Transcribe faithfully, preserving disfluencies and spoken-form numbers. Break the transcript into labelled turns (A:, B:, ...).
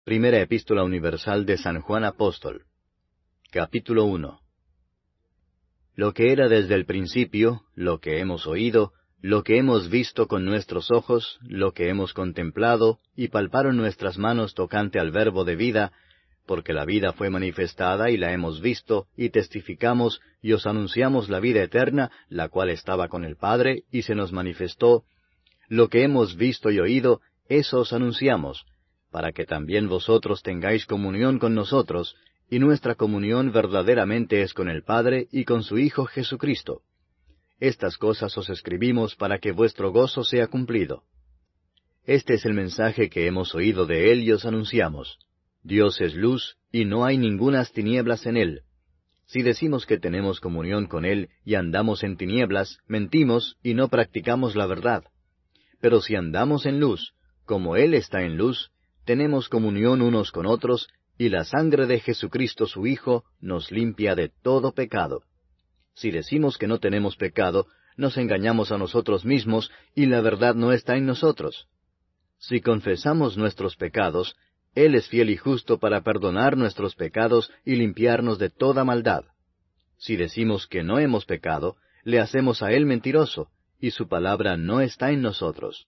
A: Primera Epístola Universal de San Juan Apóstol. Capítulo uno. Lo que era desde el principio, lo que hemos oído, lo que hemos visto con nuestros ojos, lo que hemos contemplado, y palparon nuestras manos tocante al Verbo de vida, porque la vida fue manifestada y la hemos visto, y testificamos, y os anunciamos la vida eterna, la cual estaba con el Padre, y se nos manifestó. Lo que hemos visto y oído, eso os anunciamos, para que también vosotros tengáis comunión con nosotros, y nuestra comunión verdaderamente es con el Padre y con su Hijo Jesucristo. Estas cosas os escribimos para que vuestro gozo sea cumplido. Este es el mensaje que hemos oído de Él y os anunciamos. Dios es luz, y no hay ningunas tinieblas en Él. Si decimos que tenemos comunión con Él y andamos en tinieblas, mentimos y no practicamos la verdad. Pero si andamos en luz, como Él está en luz, tenemos comunión unos con otros, y la sangre de Jesucristo su Hijo nos limpia de todo pecado. Si decimos que no tenemos pecado, nos engañamos a nosotros mismos, y la verdad no está en nosotros. Si confesamos nuestros pecados, Él es fiel y justo para perdonar nuestros pecados y limpiarnos de toda maldad. Si decimos que no hemos pecado, le hacemos a Él mentiroso, y su palabra no está en nosotros.